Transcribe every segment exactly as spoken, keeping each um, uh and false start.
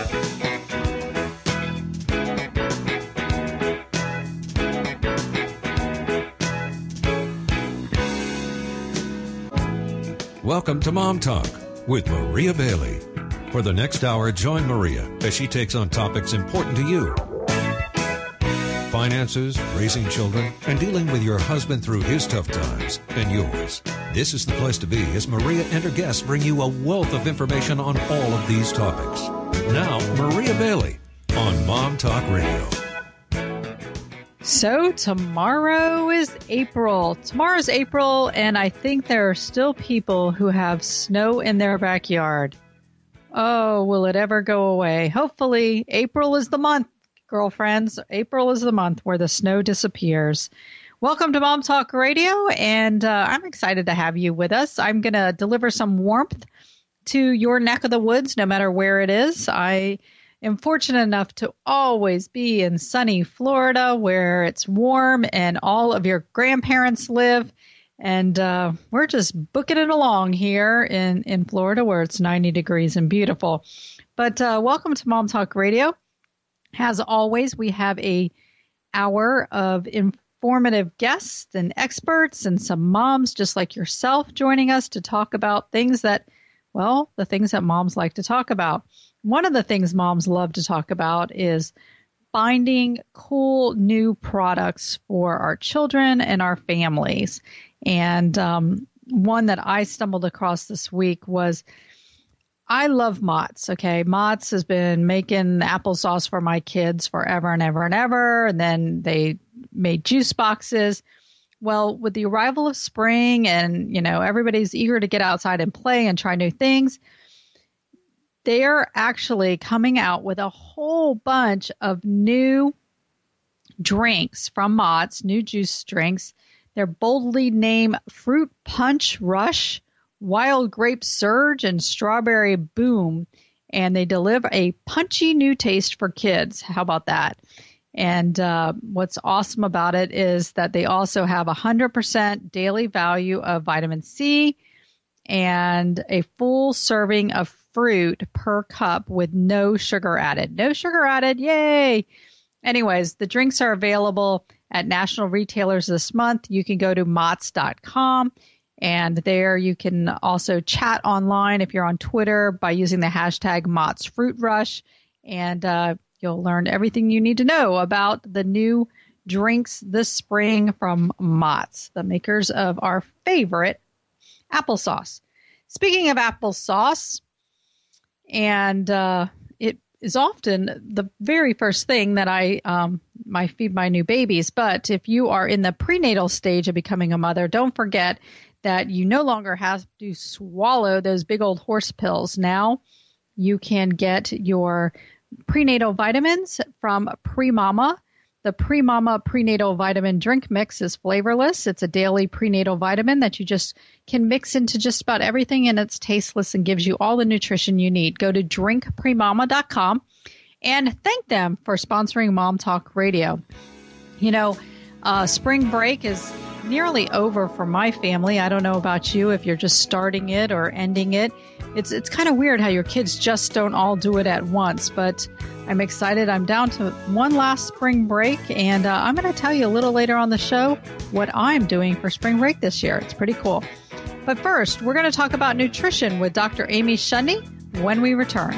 Welcome to Mom Talk with Maria Bailey. For the next hour, join Maria as she takes on topics important to you. Finances, raising children, and dealing with your husband through his tough times and yours. This is the place to be as Maria and her guests bring you a wealth of information on all of these topics. Now, Maria Bailey on Mom Talk Radio. So tomorrow is April. Tomorrow's April, and I think there are still people who have snow in their backyard. Oh, will it ever go away? Hopefully, April is the month, girlfriends. April is the month where the snow disappears. Welcome to Mom Talk Radio, and uh, I'm excited to have you with us. I'm going to deliver some warmth to your neck of the woods, no matter where it is. I am fortunate enough to always be in sunny Florida where it's warm and all of your grandparents live. And uh, we're just booking it along here in, in Florida where it's ninety degrees and beautiful. But uh, welcome to Mom Talk Radio. As always, we have a hour of informative guests and experts and some moms just like yourself joining us to talk about things that, well, the things that moms like to talk about. One of the things moms love to talk about is finding cool new products for our children and our families. And um, one that I stumbled across this week was, I love Mott's, okay? Mott's has been making applesauce for my kids forever and ever and ever. And then they made juice boxes. Well, with the arrival of spring and, you know, everybody's eager to get outside and play and try new things, they're actually coming out with a whole bunch of new drinks from Mott's, new juice drinks. They're boldly named Fruit Punch Rush, Wild Grape Surge, and Strawberry Boom. And they deliver a punchy new taste for kids. How about that? And uh, what's awesome about it is that they also have one hundred percent daily value of vitamin C and a full serving of fruit per cup with no sugar added. No sugar added. Yay. Anyways, the drinks are available at national retailers this month. You can go to Mott's dot com, and there you can also chat online if you're on Twitter by using the hashtag Mott's Fruit Rush, and uh, you'll learn everything you need to know about the new drinks this spring from Mott's, the makers of our favorite applesauce. Speaking of applesauce, and uh, it is often the very first thing that I um, I feed my new babies. But if you are in the prenatal stage of becoming a mother, don't forget that you no longer have to swallow those big old horse pills. Now you can get your prenatal vitamins from PreMama. The PreMama prenatal vitamin drink mix is flavorless. It's a daily prenatal vitamin that you just can mix into just about everything, and it's tasteless and gives you all the nutrition you need. Go to drink premama dot com and thank them for sponsoring Mom Talk Radio. You know, uh, spring break is nearly over for my family. I don't know about you if you're just starting it or ending it. It's it's kind of weird how your kids just don't all do it at once, but I'm excited. I'm down to one last spring break, and uh, I'm going to tell you a little later on the show what I'm doing for spring break this year. It's pretty cool. But first, we're going to talk about nutrition with Doctor Amy Shundy when we return.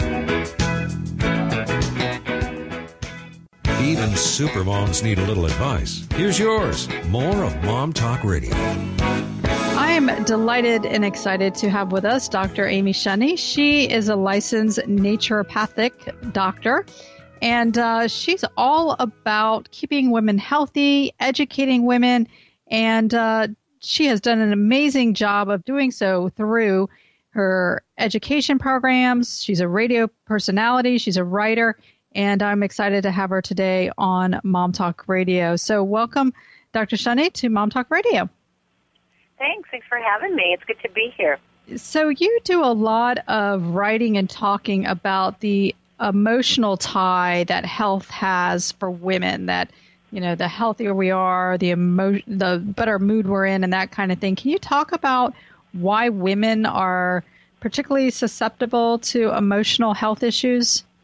Even supermoms need a little advice. Here's yours. More of Mom Talk Radio. I am delighted and excited to have with us Doctor Amy Shundy. She is a licensed naturopathic doctor, and uh, she's all about keeping women healthy, educating women, and uh, she has done an amazing job of doing so through her education programs. She's a radio personality. She's a writer, and I'm excited to have her today on Mom Talk Radio. So welcome, Doctor Shundy, to Mom Talk Radio. Thanks. Thanks for having me. It's good to be here. So you do a lot of writing and talking about the emotional tie that health has for women, that, you know, the healthier we are, the emo- the better mood we're in and that kind of thing. Can you talk about why women are particularly susceptible to emotional health issues?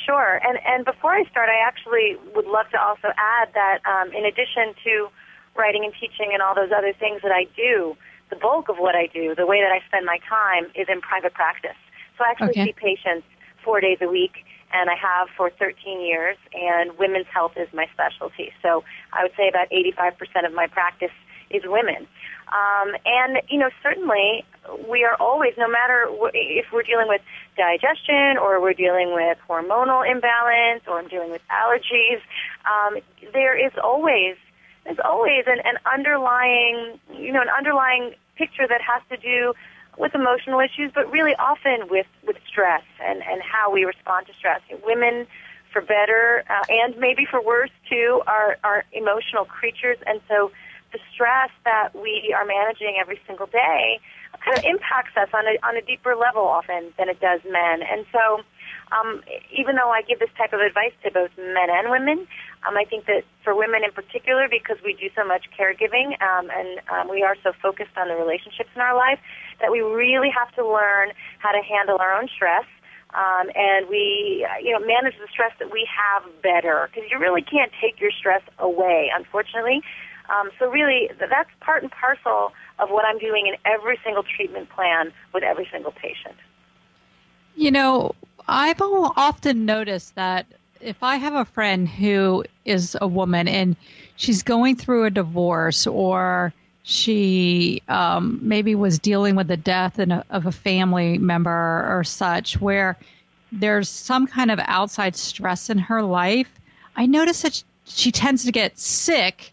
Sure. And and before I start, I actually would love to also add that um, in addition to writing and teaching and all those other things that I do, the bulk of what I do, the way that I spend my time, is in private practice. So I actually Okay. see patients four days a week, and I have for thirteen years, and women's health is my specialty. So I would say about eighty-five percent of my practice is women. Um, and, you know, certainly we are always, no matter wh- if we're dealing with digestion or we're dealing with hormonal imbalance or I'm dealing with allergies, um, there is always, there's always an, an underlying, you know, an underlying picture that has to do with emotional issues, but really often with, with stress and, and how we respond to stress. Women, for better uh, and maybe for worse too, are, are emotional creatures, and so the stress that we are managing every single day kind of impacts us on a, on a deeper level often than it does men. And so um, even though I give this type of advice to both men and women, um, I think that for women in particular, because we do so much caregiving um, and um, we are so focused on the relationships in our life, that we really have to learn how to handle our own stress. Um, and we, you know, manage the stress that we have better, because you really can't take your stress away, unfortunately. Um, so really, that's part and parcel of what I'm doing in every single treatment plan with every single patient. You know, I've al- often noticed that if I have a friend who is a woman and she's going through a divorce, or she um, maybe was dealing with the death in a, of a family member or such, where there's some kind of outside stress in her life, I notice that she tends to get sick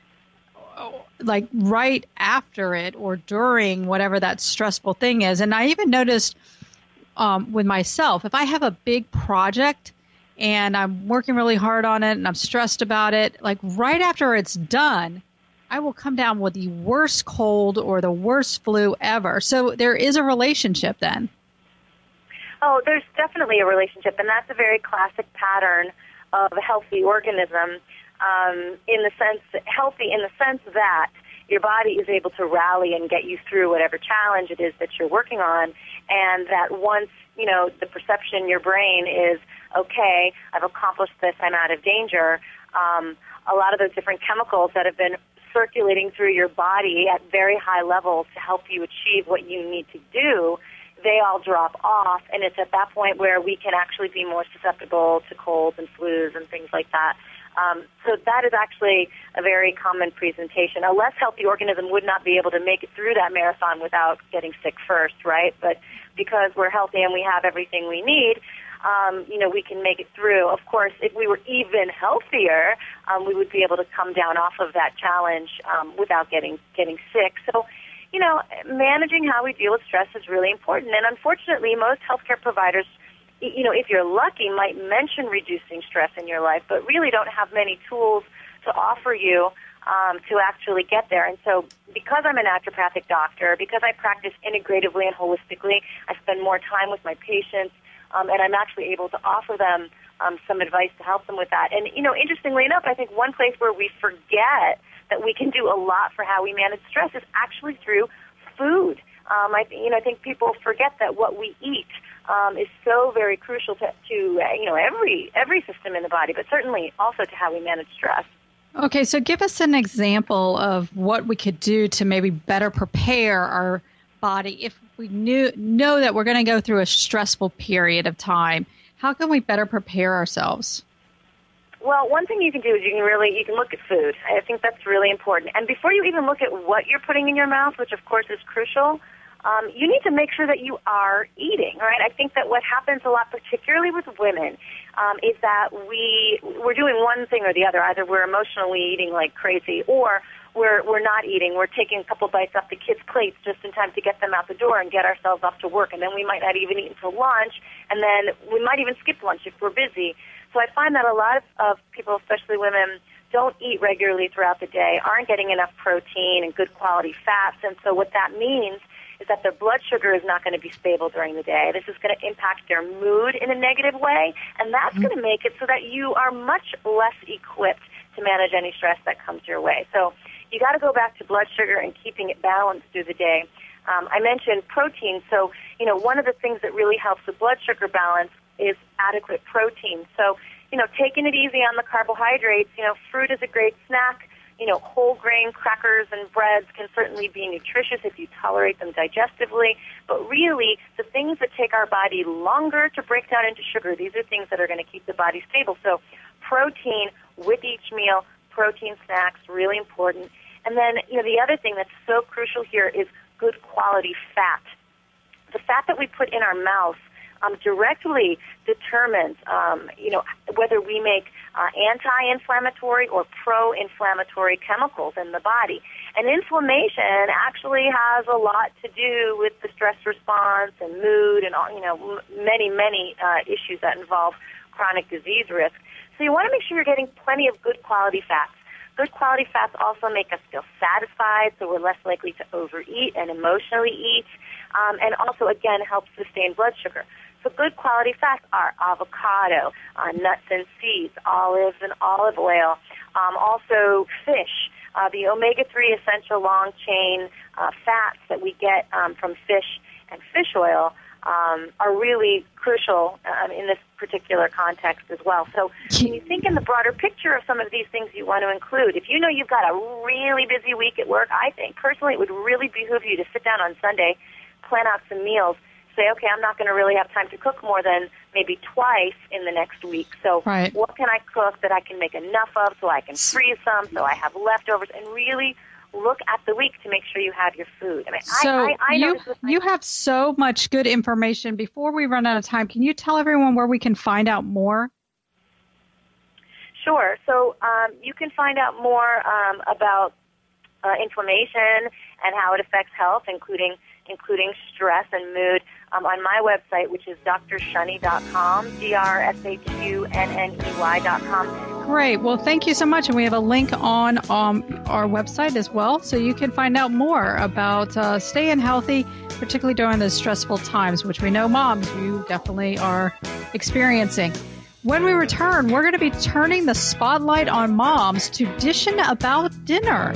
like right after it or during whatever that stressful thing is. And I even noticed um, with myself, if I have a big project and I'm working really hard on it and I'm stressed about it, like right after it's done, I will come down with the worst cold or the worst flu ever. So there is a relationship then. Oh, there's definitely a relationship, and that's a very classic pattern of a healthy organism. Um, in the sense, healthy in the sense that your body is able to rally and get you through whatever challenge it is that you're working on, and that once, you know, the perception in your brain is, okay, I've accomplished this, I'm out of danger, um, a lot of those different chemicals that have been circulating through your body at very high levels to help you achieve what you need to do, they all drop off, and it's at that point where we can actually be more susceptible to colds and flus and things like that. Um, so that is actually a very common presentation. A less healthy organism would not be able to make it through that marathon without getting sick first, right? But because we're healthy and we have everything we need, um, you know, we can make it through. Of course, if we were even healthier, um, we would be able to come down off of that challenge um, without getting getting sick. So, you know, managing how we deal with stress is really important. And unfortunately, most healthcare providers, you know, if you're lucky, might mention reducing stress in your life, but really don't have many tools to offer you um, to actually get there. And so because I'm a naturopathic doctor, because I practice integratively and holistically, I spend more time with my patients, um, and I'm actually able to offer them um, some advice to help them with that. And, you know, interestingly enough, I think one place where we forget that we can do a lot for how we manage stress is actually through food. Um, I, you know, I think people forget that what we eat um, is so very crucial to, to uh, you know, every every system in the body, but certainly also to how we manage stress. Okay, so give us an example of what we could do to maybe better prepare our body if we knew know that we're going to go through a stressful period of time. How can we better prepare ourselves? Well, one thing you can do is you can really, you can look at food. I think that's really important. And before you even look at what you're putting in your mouth, which of course is crucial, um, you need to make sure that you are eating, right? I think that what happens a lot, particularly with women, um, is that we, we're doing one thing or the other. Either we're emotionally eating like crazy, or we're, we're not eating. We're taking a couple bites off the kids' plates just in time to get them out the door and get ourselves off to work. And then we might not even eat until lunch, and then we might even skip lunch if we're busy. So I find that a lot of, of people, especially women, don't eat regularly throughout the day, aren't getting enough protein and good quality fats. And so what that means is that their blood sugar is not going to be stable during the day. This is going to impact their mood in a negative way, and that's mm-hmm. going to make it so that you are much less equipped to manage any stress that comes your way. So you got to go back to blood sugar and keeping it balanced through the day. Um, I mentioned protein. So, you know, one of the things that really helps with blood sugar balance is adequate protein. So, you know, taking it easy on the carbohydrates, you know, fruit is a great snack. You know, whole grain crackers and breads can certainly be nutritious if you tolerate them digestively. But really, the things that take our body longer to break down into sugar, these are things that are going to keep the body stable. So protein with each meal, protein snacks, really important. And then, you know, the other thing that's so crucial here is good quality fat. The fat that we put in our mouth um, directly determines, um, you know, whether we make uh, anti-inflammatory or pro-inflammatory chemicals in the body. And inflammation actually has a lot to do with the stress response and mood and, all, you know, m- many, many uh, issues that involve chronic disease risk. So you want to make sure you're getting plenty of good quality fats. Good quality fats also make us feel satisfied, so we're less likely to overeat and emotionally eat, um, and also, again, helps sustain blood sugar. So good quality fats are avocado, uh, nuts and seeds, olives and olive oil, um, also fish, uh, the omega three essential long-chain uh, fats that we get um, from fish and fish oil um, are really crucial um, in this particular context as well. So when you think in the broader picture of some of these things you want to include, if you know you've got a really busy week at work, I think personally it would really behoove you to sit down on Sunday, plan out some meals, say, okay, I'm not going to really have time to cook more than maybe twice in the next week. So right. What can I cook that I can make enough of so I can freeze some, so I have leftovers, and really look at the week to make sure you have your food. I mean, so I, I, I you, you have so much good information. Before we run out of time, can you tell everyone where we can find out more? Sure. So um, you can find out more um, about uh, inflammation and how it affects health, including including stress and mood, um, on my website, which is d r shunny dot com, D R S H U N N E Y dot com. Great. Well, thank you so much. And we have a link on um, our website as well, so you can find out more about uh, staying healthy, particularly during those stressful times, which we know moms, you definitely are experiencing. When we return, we're going to be turning the spotlight on moms to dishing about dinner.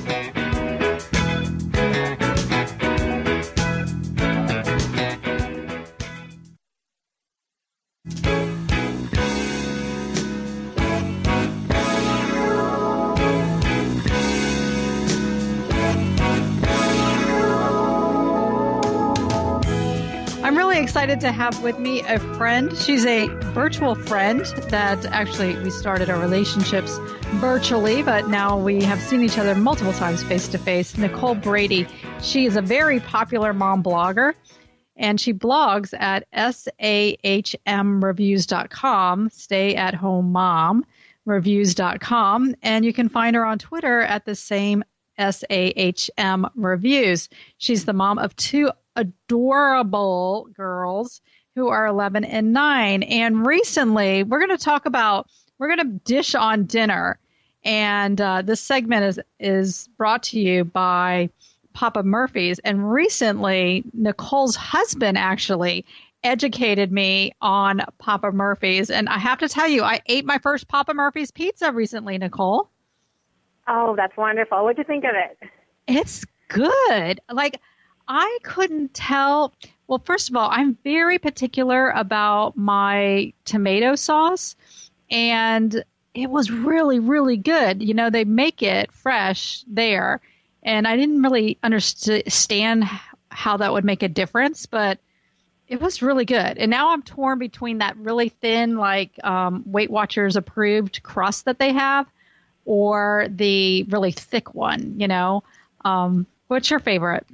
I'm really excited to have with me a friend. She's a virtual friend that actually we started our relationships virtually, but now we have seen each other multiple times face to face. Nicole Brady. She is a very popular mom blogger, and she blogs at S A H M reviews dot com, stay at home mom reviews dot com, and you can find her on Twitter at the same S A H M reviews. She's the mom of two adorable girls who are eleven and nine. And recently, we're going to talk about, we're going to dish on dinner. And uh, this segment is, is brought to you by Papa Murphy's. And recently, Nicole's husband actually educated me on Papa Murphy's. And I have to tell you, I ate my first Papa Murphy's pizza recently, Nicole. Oh, that's wonderful. What'd you think of it? It's good. Like, I couldn't tell. Well, first of all, I'm very particular about my tomato sauce, and it was really, really good. You know, they make it fresh there, and I didn't really understand how that would make a difference, but it was really good. And now I'm torn between that really thin, like um, Weight Watchers approved crust that they have, or the really thick one, you know. Um, what's your favorite?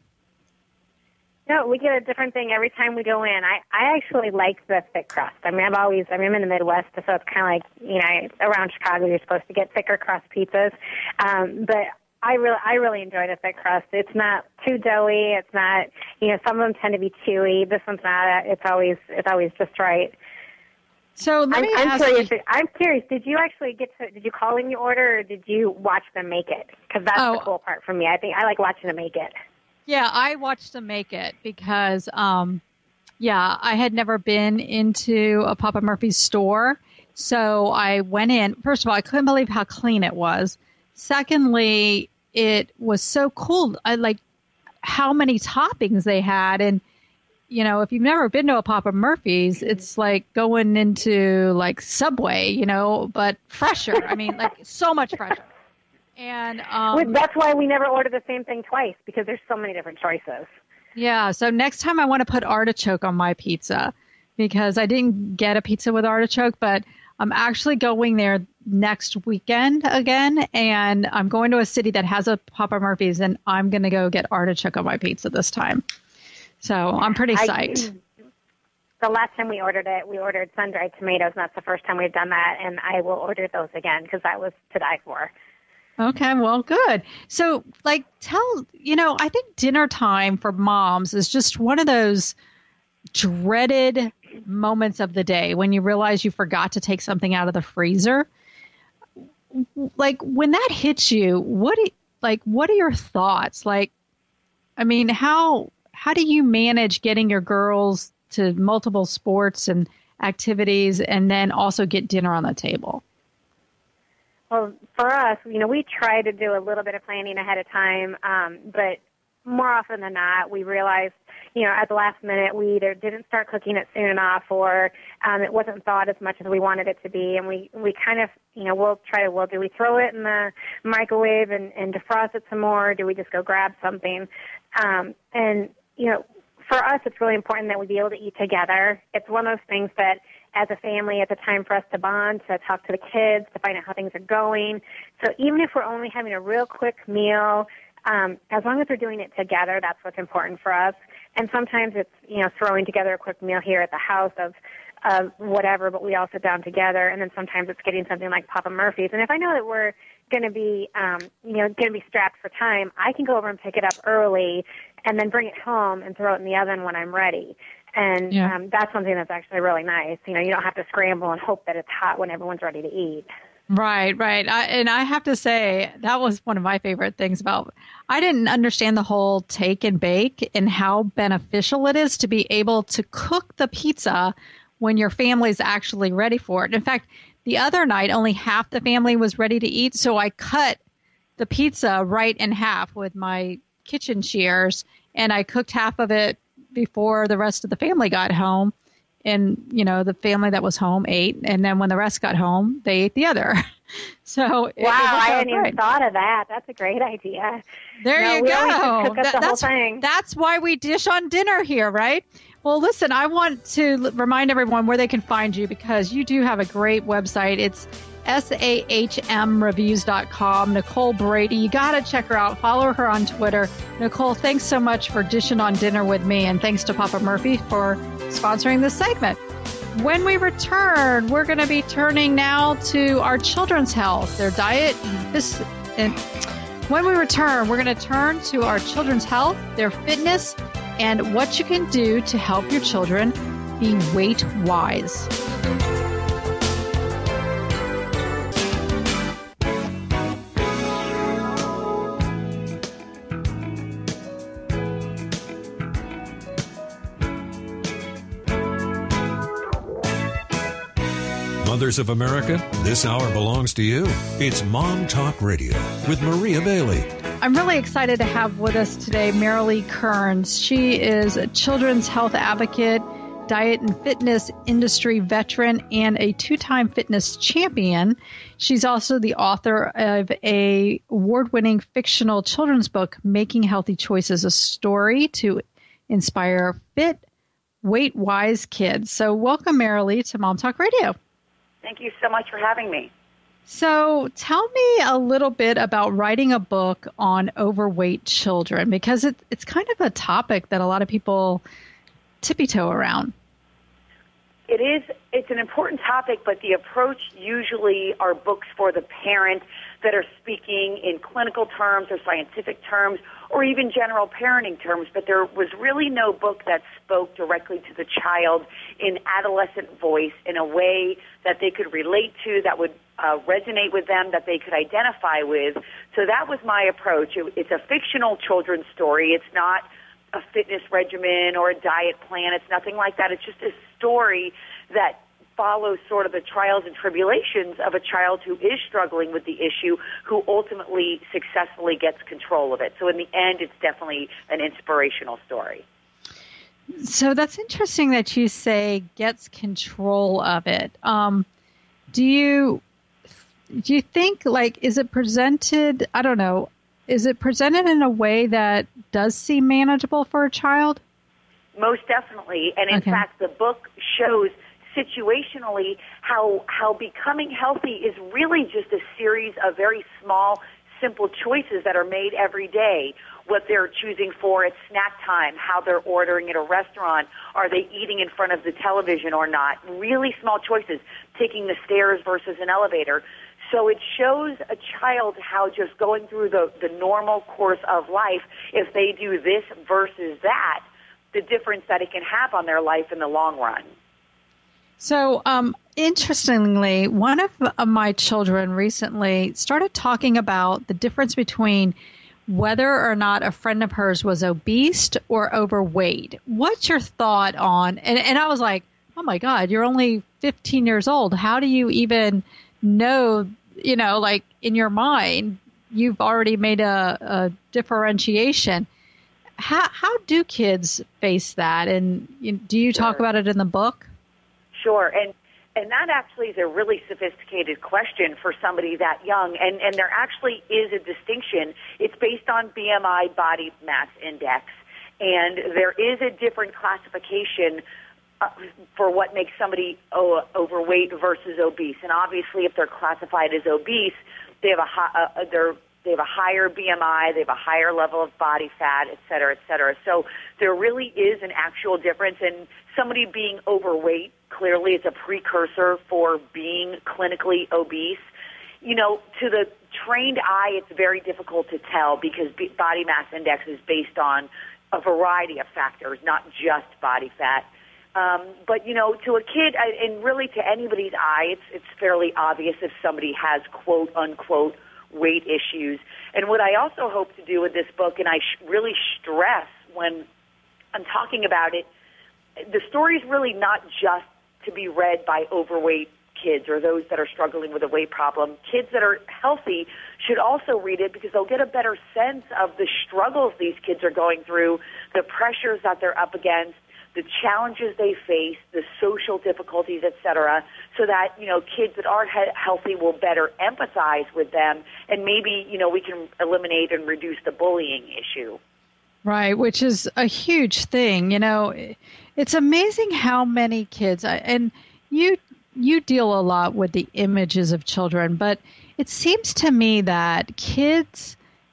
No, we get a different thing every time we go in. I, I actually like the thick crust. I mean, I've always, I mean, I'm in the Midwest, so it's kind of like, you know, around Chicago, you're supposed to get thicker crust pizzas. Um, but I really, I really enjoy the thick crust. It's not too doughy. It's not, you know, some of them tend to be chewy. This one's not. It's always, it's always just right. So let I'm, me I'm ask curious. you, I'm curious. Did you actually get to? Did you call in your order, or did you watch them make it? Because that's Oh. the cool part for me. I think I like watching them make it. yeah, I watched them make it because, um, yeah, I had never been into a Papa Murphy's store. So I went in. First of all, I couldn't believe how clean it was. Secondly, it was so cool. I like, how many toppings they had. And, you know, if you've never been to a Papa Murphy's, it's like going into like Subway, you know, but fresher. I mean, like so much fresher. And um, that's why we never order the same thing twice, because there's so many different choices. Yeah. So next time I want to put artichoke on my pizza, because I didn't get a pizza with artichoke, but I'm actually going there next weekend again, and I'm going to a city that has a Papa Murphy's, and I'm going to go get artichoke on my pizza this time. So I'm pretty psyched. I, the last time we ordered it, we ordered sun-dried tomatoes, and that's the first time we've done that, and I will order those again because that was to die for. Okay, well, good. So, like, tell, you know, I think dinner time for moms is just one of those dreaded moments of the day when you realize you forgot to take something out of the freezer. Like, when that hits you, what, like, what are your thoughts? Like, I mean, how, how do you manage getting your girls to multiple sports and activities and then also get dinner on the table? Well, for us, you know, we try to do a little bit of planning ahead of time, um, but more often than not, we realized, you know, at the last minute, we either didn't start cooking it soon enough, or um, it wasn't thawed as much as we wanted it to be, and we, we kind of, you know, we'll try to, well, do we throw it in the microwave and, and defrost it some more, or do we just go grab something? Um, and, you know, for us, it's really important that we be able to eat together. It's one of those things that, as a family, it's a time for us to bond, to talk to the kids, to find out how things are going. So even if we're only having a real quick meal, um, as long as we're doing it together, that's what's important for us. And sometimes it's, you know, throwing together a quick meal here at the house of, of whatever, but we all sit down together. And then sometimes it's getting something like Papa Murphy's. And if I know that we're going to be, um, you know, going to be strapped for time, I can go over and pick it up early and then bring it home and throw it in the oven when I'm ready. And yeah. um, that's something that's actually really nice. You know, you don't have to scramble and hope that it's hot when everyone's ready to eat. Right, right. I, and I have to say, that was one of my favorite things about, I didn't understand the whole take and bake and how beneficial it is to be able to cook the pizza when your family's actually ready for it. In fact, the other night, only half the family was ready to eat, so I cut the pizza right in half with my kitchen shears, and I cooked half of it before the rest of the family got home. And, you know, the family that was home ate. And then when the rest got home, they ate the other. So, wow, it, it I hadn't great. even thought of that. That's a great idea. There no, you we go. Cook up that, the that's, whole thing. That's why we dish on dinner here, right? Well, listen, I want to remind everyone where they can find you, because you do have a great website. It's S A H M reviews dot com. Nicole Brady, you got to check her out. Follow her on Twitter. Nicole, thanks so much for dishing on dinner with me, and thanks to Papa Murphy for sponsoring this segment. When we return, we're going to be turning now to our children's health, their diet. This, and when we return, we're going to turn to our children's health, their fitness, and what you can do to help your children be weight wise. Mothers of America, this hour belongs to you. It's Mom Talk Radio with Maria Bailey. I'm really excited to have with us today Marilee Kearns. She is a children's health advocate, diet and fitness industry veteran, and a two-time fitness champion. She's also the author of a award-winning fictional children's book, Making Healthy Choices, a story to inspire fit, weight-wise kids. So welcome, Marilee, to Mom Talk Radio. Thank you so much for having me. So tell me a little bit about writing a book on overweight children, because it, it's kind of a topic that a lot of people tippy-toe around. It is. It's an important topic, but the approach usually are books for the parent that are speaking in clinical terms or scientific terms or even general parenting terms, but there was really no book that spoke directly to the child in adolescent voice in a way that they could relate to, that would uh, resonate with them, that they could identify with. So that was my approach. It, it's a fictional children's story. It's not a fitness regimen or a diet plan. It's nothing like that. It's just a story that follows sort of the trials and tribulations of a child who is struggling with the issue, who ultimately successfully gets control of it. So in the end, it's definitely an inspirational story. So that's interesting that you say gets control of it. Um, do you do you think, like, is it presented, I don't know, is it presented in a way that does seem manageable for a child? Most definitely. And in Okay. fact, the book shows situationally how how becoming healthy is really just a series of very small, simple choices that are made every day. What they're choosing for at snack time, how they're ordering at a restaurant, are they eating in front of the television or not? Really small choices, taking the stairs versus an elevator. So it shows a child how just going through the, the normal course of life, if they do this versus that, the difference that it can have on their life in the long run. So, um, interestingly, one of uh, my children recently started talking about the difference between whether or not a friend of hers was obese or overweight. What's your thought on, and, and I was like, oh my God, you're only fifteen years old. How do you even know, you know, like in your mind, you've already made a, a differentiation. How, how do kids face that? And you, do you talk Sure. about it in the book? Sure, and and that actually is a really sophisticated question for somebody that young, and, and there actually is a distinction. It's based on B M I, body mass index, and there is a different classification uh, for what makes somebody o- overweight versus obese. And obviously, if they're classified as obese, they have a high, uh, they're They have a higher B M I, they have a higher level of body fat, et cetera, et cetera. So there really is an actual difference, and somebody being overweight clearly is a precursor for being clinically obese. You know, to the trained eye, it's very difficult to tell because b- body mass index is based on a variety of factors, not just body fat. Um, but, you know, to a kid, and really to anybody's eye, it's, it's fairly obvious if somebody has, quote, unquote, weight issues. And what I also hope to do with this book, and I sh- really stress when I'm talking about it, the story is really not just to be read by overweight kids or those that are struggling with a weight problem. Kids that are healthy should also read it because they'll get a better sense of the struggles these kids are going through, the pressures that they're up against, the challenges they face, the social difficulties, et cetera, so that, you know, kids that are he- healthy will better empathize with them, and maybe, you know, we can eliminate and reduce the bullying issue. Right, which is a huge thing. You know, it's amazing how many kids, and you you deal a lot with the images of children, but it seems to me that kids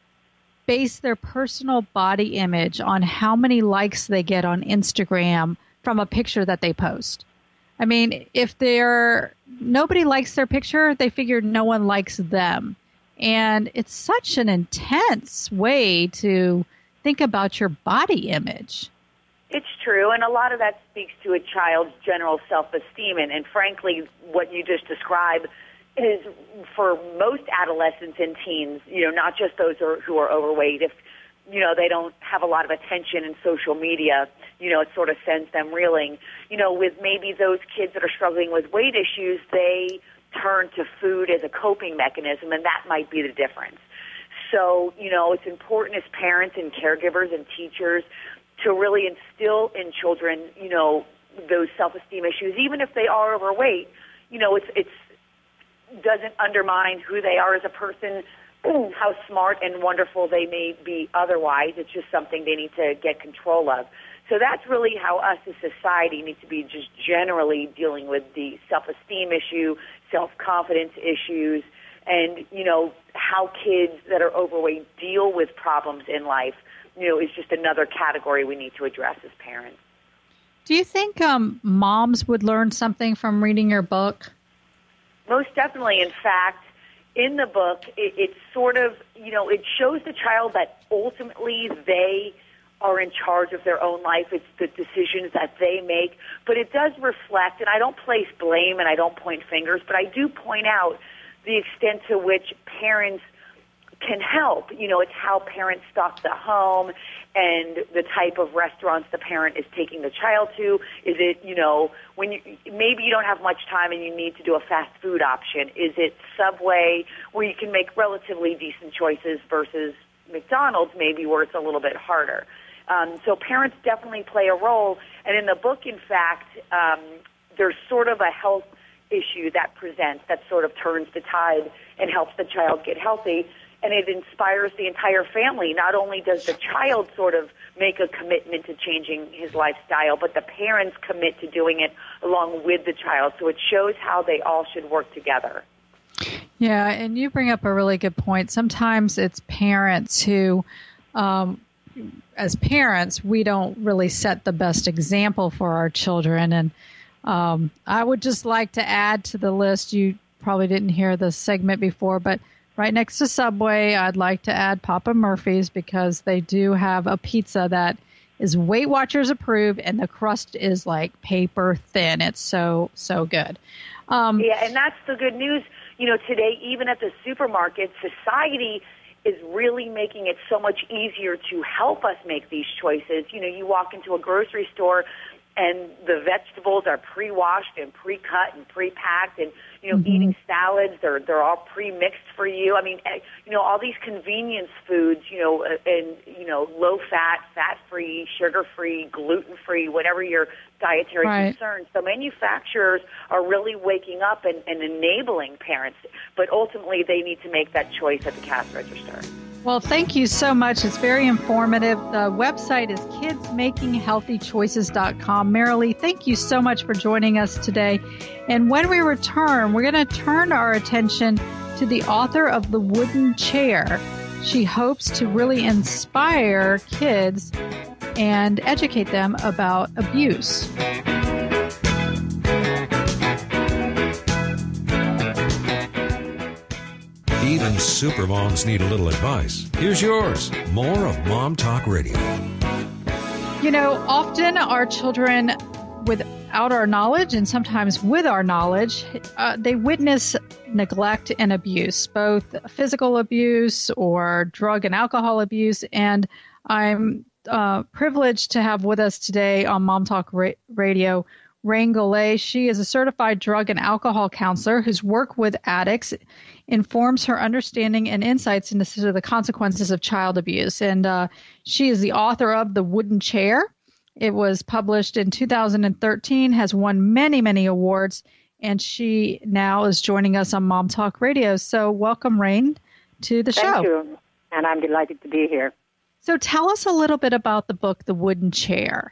base their personal body image on how many likes they get on Instagram from a picture that they post. I mean, if they're nobody likes their picture, they figure no one likes them. And it's such an intense way to think about your body image. It's true, and a lot of that speaks to a child's general self-esteem. And, and frankly, what you just described is for most adolescents and teens, you know, not just those who are, who are overweight. If, you know, they don't have a lot of attention in social media, you know, it sort of sends them reeling. You know, with maybe those kids that are struggling with weight issues, they turn to food as a coping mechanism, and that might be the difference. So, you know, it's important as parents and caregivers and teachers to really instill in children, you know, those self-esteem issues, even if they are overweight. You know, it's it's doesn't undermine who they are as a person, how smart and wonderful they may be otherwise. It's just something they need to get control of. So that's really how us as society need to be just generally dealing with the self-esteem issue, self-confidence issues, and, you know, how kids that are overweight deal with problems in life, you know, is just another category we need to address as parents. Do you think um, moms would learn something from reading your book? Most definitely. In fact, in the book, it, it's sort of, you know, it shows the child that ultimately they are in charge of their own life. It's the decisions that they make. But it does reflect, and I don't place blame and I don't point fingers, but I do point out the extent to which parents can help. You know, it's how parents stock the home and the type of restaurants the parent is taking the child to. Is it, you know, when you, maybe you don't have much time and you need to do a fast food option. Is it Subway where you can make relatively decent choices versus McDonald's maybe where it's a little bit harder? Um, so parents definitely play a role. And in the book, in fact, um, there's sort of a health issue that presents that sort of turns the tide and helps the child get healthy. And it inspires the entire family. Not only does the child sort of make a commitment to changing his lifestyle, but the parents commit to doing it along with the child. So it shows how they all should work together. Yeah, and you bring up a really good point. Sometimes it's parents who, um, as parents, we don't really set the best example for our children. And um, I would just like to add to the list, you probably didn't hear the segment before, but right next to Subway, I'd like to add Papa Murphy's because they do have a pizza that is Weight Watchers approved, and the crust is like paper thin. It's so, so good. Um, yeah, and that's the good news. You know, today, even at the supermarket, society is really making it so much easier to help us make these choices. You know, you walk into a grocery store, and the vegetables are pre-washed and pre-cut and pre-packed, and you know, mm-hmm. eating salads, they're they're all pre-mixed for you. I mean, you know, all these convenience foods, you know, and you know, low-fat, fat-free, sugar-free, gluten-free, whatever your dietary right. concerns. So manufacturers are really waking up and, and enabling parents, but ultimately they need to make that choice at the cash register. Well, thank you so much. It's very informative. The website is kids making healthy choices dot com. Marilee, thank you so much for joining us today. And when we return, we're going to turn our attention to the author of The Wooden Chair. She hopes to really inspire kids and educate them about abuse. Even supermoms need a little advice. Here's yours. More of Mom Talk Radio. You know, often our children, without our knowledge and sometimes with our knowledge, uh, they witness neglect and abuse, both physical abuse or drug and alcohol abuse. And I'm uh, privileged to have with us today on Mom Talk Ra- Radio Rain Golay. She is a certified drug and alcohol counselor whose work with addicts informs her understanding and insights into the consequences of child abuse. And uh, she is the author of The Wooden Chair. It was published in two thousand thirteen, has won many, many awards, and she now is joining us on Mom Talk Radio. So welcome, Rain, to the show. Thank you, and I'm delighted to be here. So tell us a little bit about the book, The Wooden Chair.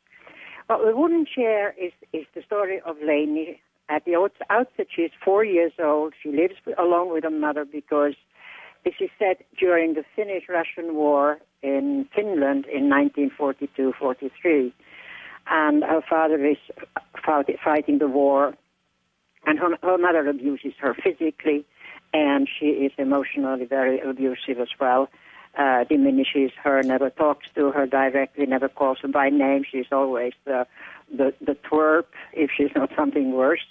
Well, The Wooden Chair is, is the story of Lainey. At the outset, she's four years old. She lives along with her mother because this is set during the Finnish-Russian War in Finland in nineteen forty-two forty-three. And her father is fighting the war, and her, her mother abuses her physically, and she is emotionally very abusive as well. Uh, diminishes her, never talks to her directly, never calls her by name. She's always the, the, the twerp, if she's not something worse.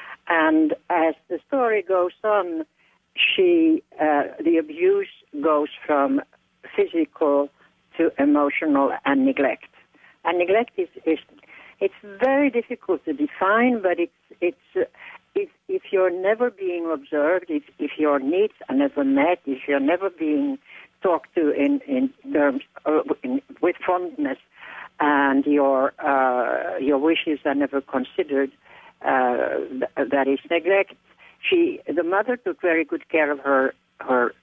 And as the story goes on, she uh, the abuse goes from physical to emotional and neglect. And neglect is, is it's very difficult to define, but it's it's uh, if if you're never being observed, if if your needs are never met, if you're never being talked to in in terms uh, in, with fondness, and your uh, your wishes are never considered, uh, th- that is neglect. She, the mother, took very good care of her her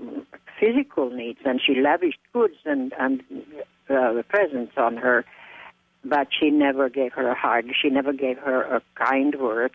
physical needs, and she lavished goods and and uh, presents on her, but she never gave her a hug. She never gave her a kind word.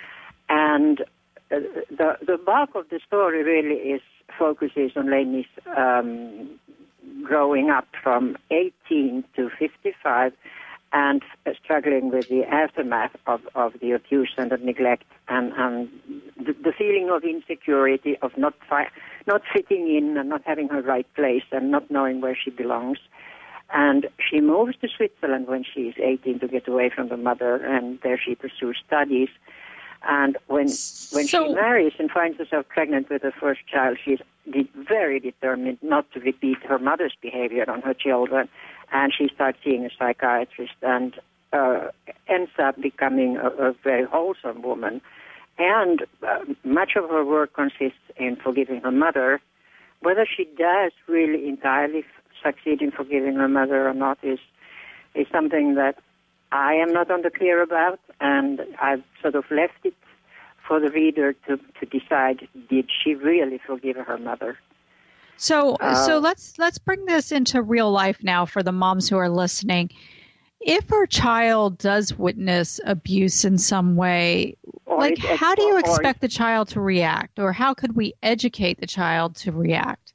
And uh, the the bulk of the story really is focuses on Lainey's um, growing up from eighteen to fifty-five and uh, struggling with the aftermath of, of the abuse and the neglect and, and the, the feeling of insecurity, of not fi- not fitting in and not having her right place and not knowing where she belongs. And she moves to Switzerland when she is eighteen to get away from the mother, and there she pursues studies. And when when So- she marries and finds herself pregnant with her first child, she's de- very determined not to repeat her mother's behavior on her children. And she starts seeing a psychiatrist and uh, ends up becoming a, a very wholesome woman. And uh, much of her work consists in forgiving her mother. Whether she does really entirely f- succeed in forgiving her mother or not is is something that I am not on the clear about, and I've sort of left it for the reader to, to decide, did she really forgive her mother? So, Uh, so let's let's bring this into real life now for the moms who are listening. If our child does witness abuse in some way, Or like it- how do you or- or- expect the child to react, or how could we educate the child to react?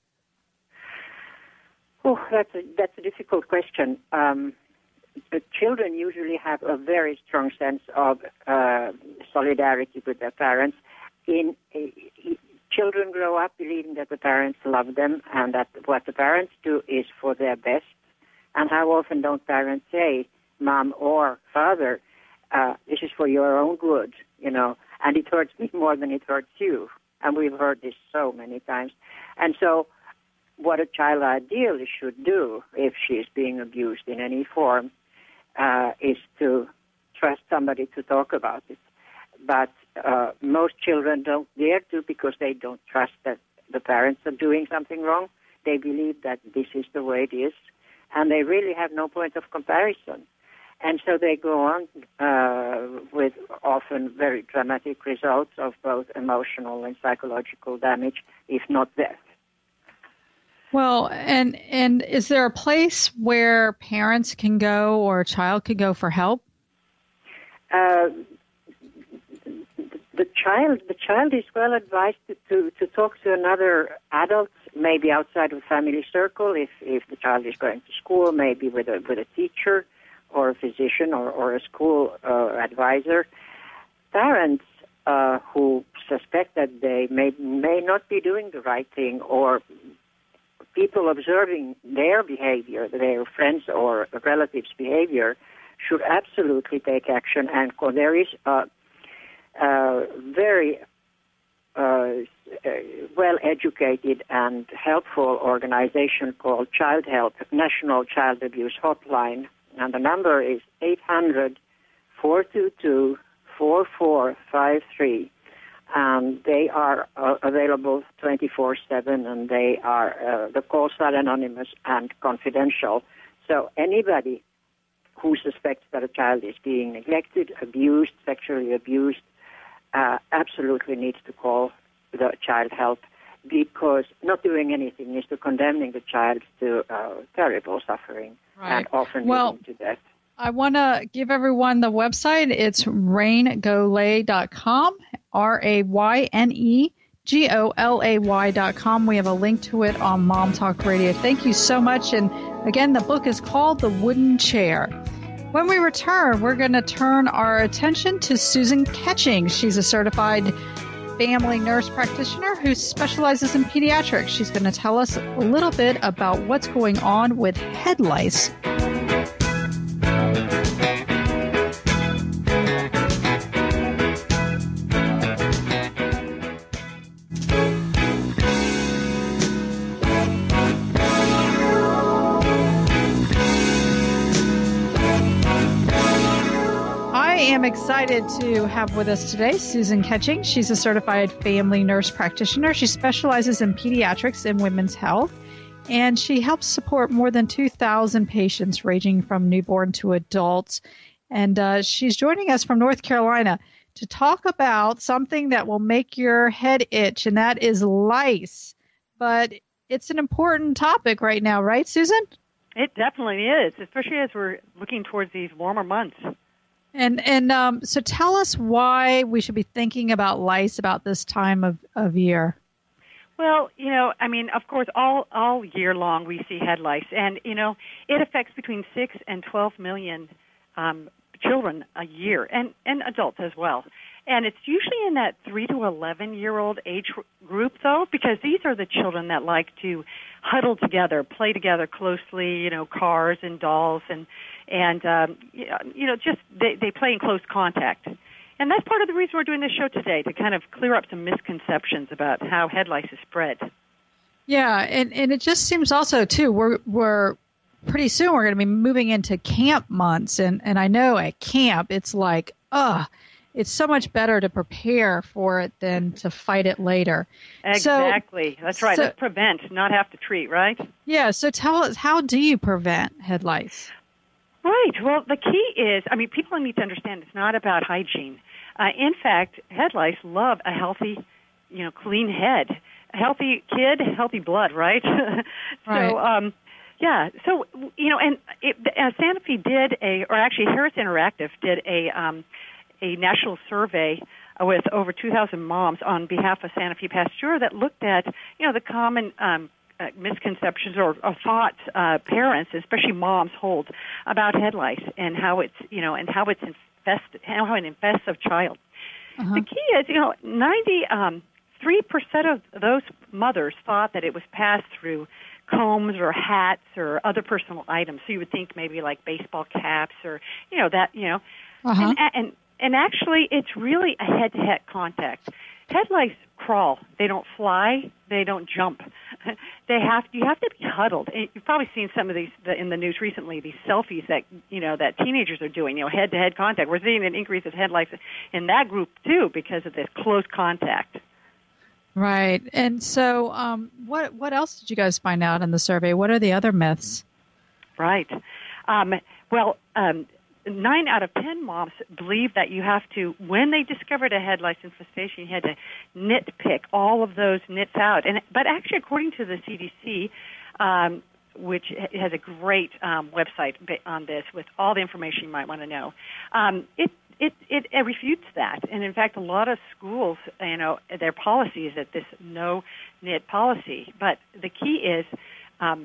Oh, that's a, that's a difficult question. Um, the children usually have a very strong sense of uh, solidarity with their parents. In uh, children grow up believing that the parents love them and that what the parents do is for their best. And how often don't parents say, "Mom or Father, uh, this is for your own good," you know, and it hurts me more than it hurts you. And we've heard this so many times. And so what a child ideally should do if she is being abused in any form uh, is to trust somebody to talk about it. But uh, most children don't dare to because they don't trust that the parents are doing something wrong. They believe that this is the way it is, and they really have no point of comparison. And so they go on uh, with often very dramatic results of both emotional and psychological damage, if not death. Well, and and is there a place where parents can go or a child can go for help? Uh, the child, the child is well advised to, to, to talk to another adult, maybe outside of the family circle. If if the child is going to school, maybe with a with a teacher or a physician or, or a school uh, advisor. Parents uh, who suspect that they may may not be doing the right thing, or people observing their behavior, their friends or relatives' behavior, should absolutely take action. And there is a, a very uh, well-educated and helpful organization called Child Help, National Child Abuse Hotline, and the number is eight hundred, four two two, four four five three. Um, they are uh, available twenty-four seven, and they are uh, the calls are anonymous and confidential. So anybody who suspects that a child is being neglected, abused, sexually abused, uh, absolutely needs to call the Child Help, because not doing anything is to condemning the child to uh, terrible suffering Right. and often Well, leading to death. I want to give everyone the website. It's rain golay dot com, R A Y N E G O L A Y dot com. We have a link to it on Mom Talk Radio. Thank you so much. And again, the book is called The Wooden Chair. When we return, we're going to turn our attention to Susan Ketching. She's a certified family nurse practitioner who specializes in pediatrics. She's going to tell us a little bit about what's going on with head lice. I am excited to have with us today Susan Ketching. She's a certified family nurse practitioner. She specializes in pediatrics and women's health, and she helps support more than two thousand patients ranging from newborn to adults. And uh, she's joining us from North Carolina to talk about something that will make your head itch, and that is lice. But it's an important topic right now, right, Susan? It definitely is, especially as we're looking towards these warmer months. And and um, so tell us why we should be thinking about lice about this time of, of year. Well, you know, I mean, of course, all all year long we see head lice, and you know, it affects between six and twelve million um, children a year, and and adults as well. And it's usually in that three to eleven year old age group, though, because these are the children that like to huddle together, play together closely, you know, cars and dolls, and and um, you know, just they, they play in close contact. and that's part of the reason we're doing this show today, to kind of clear up some misconceptions about how head lice is spread. Yeah, and, and it just seems also, too, we're we're pretty soon we're going to be moving into camp months. And, and I know at camp it's like, ugh, it's so much better to prepare for it than to fight it later. Exactly. So, That's right. So, Let's prevent, not have to treat, right? Yeah. So tell us, how do you prevent head lice? Right. Well, the key is, I mean, people need to understand it's not about hygiene. Uh, in fact, head lice love a healthy, you know, clean head. A healthy kid, healthy blood, right? Right. So, um, yeah. So, you know, and it, uh, Sanofi did a, or actually Harris Interactive did a, um, a national survey with over two thousand moms on behalf of Sanofi Pasteur that looked at, you know, the common um, uh, misconceptions or, or thoughts uh, parents, especially moms, hold about head lice and how it's, you know, and how it's infested, how it infests a child. Uh-huh. The key is, you know, ninety-three percent of those mothers thought that it was passed through combs or hats or other personal items. So you would think maybe like baseball caps or, you know, that, you know, uh-huh. and, and And actually, it's really a head-to-head contact. Head lice crawl. They don't fly. They don't jump. They have you have to be huddled. And you've probably seen some of these the, in the news recently. These selfies that you know that teenagers are doing. You know, head-to-head contact. We're seeing an increase of head lice in that group too because of this close contact. Right. And so, um, what what else did you guys find out in the survey? What are the other myths? Right. Um, well. Um, Nine out of ten moms believe that you have to, when they discovered a head lice infestation, you had to nitpick all of those nits out. And but actually, according to the C D C, um, which has a great um, website on this with all the information you might want to know, um, it, it it it refutes that. And in fact, a lot of schools, you know, their policy is that this no nit policy. But the key is um,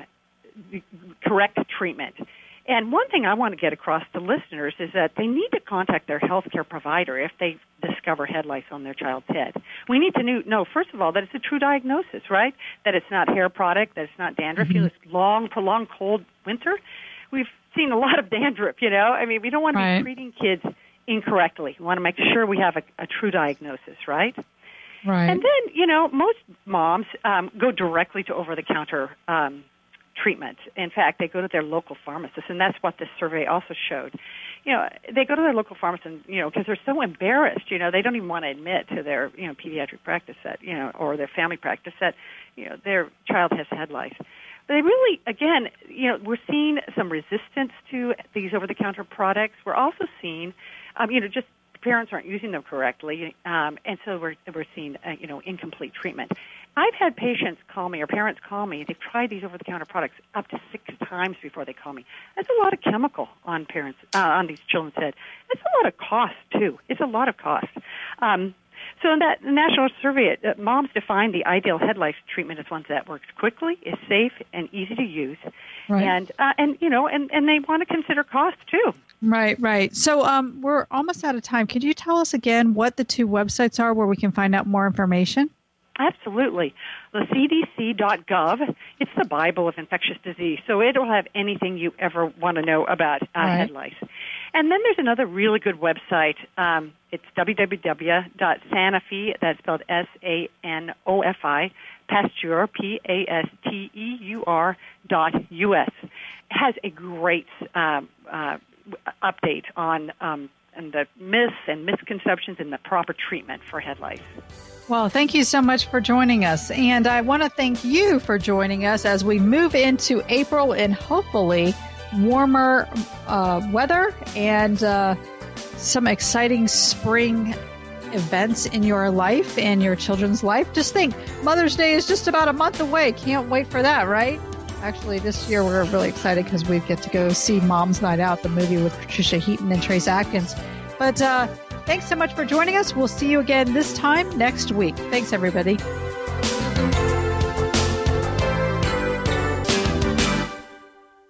correct treatment. And one thing I want to get across to listeners is that they need to contact their healthcare provider if they discover head lice on their child's head. We need to know, first of all, that it's a true diagnosis, right? That it's not hair product, that it's not dandruff. Mm-hmm. You know, this long, prolonged cold winter, we've seen a lot of dandruff, you know? I mean, we don't want to right. be treating kids incorrectly. We want to make sure we have a, a true diagnosis, right? Right. And then, you know, most moms um, go directly to over-the-counter um treatment. In fact, they go to their local pharmacist, and that's what this survey also showed. You know, they go to their local pharmacist, and, you know, because they're so embarrassed, you know, they don't even want to admit to their, you know, pediatric practice that, you know, or their family practice that, you know, their child has head lice. They really, again, you know, we're seeing some resistance to these over-the-counter products. We're also seeing, um, you know, just parents aren't using them correctly, um, and so we're we're seeing, uh, you know, incomplete treatment. I've had patients call me or parents call me. They've tried these over-the-counter products up to six times before they call me. That's a lot of chemical on parents uh, on these children's head. It's a lot of cost too. It's a lot of cost. Um, so in that national survey, uh, moms define the ideal head lice treatment as one that works quickly, is safe, and easy to use, right. and uh, and you know, and, and they want to consider cost too. Right, right. So um, we're almost out of time. Could you tell us again what the two websites are where we can find out more information? Absolutely. The C D C dot gov, it's the Bible of infectious disease, so it'll have anything you ever want to know about uh, right. head lice. And then there's another really good website. Um, it's w w w dot sanofi, that's spelled S A N O F I, Pasteur, P A S T E U R dot U S. It has a great um, uh, update on um, and the myths and misconceptions and the proper treatment for head lice. Well, thank you so much for joining us. And I want to thank you for joining us as we move into April and hopefully warmer uh, weather and uh, some exciting spring events in your life and your children's life. Just think, Mother's Day is just about a month away. Can't wait for that, right? Actually, this year we're really excited because we get to go see Mom's Night Out, the movie with Patricia Heaton and Trace Atkins. But uh, thanks so much for joining us. We'll see you again this time next week. Thanks, everybody.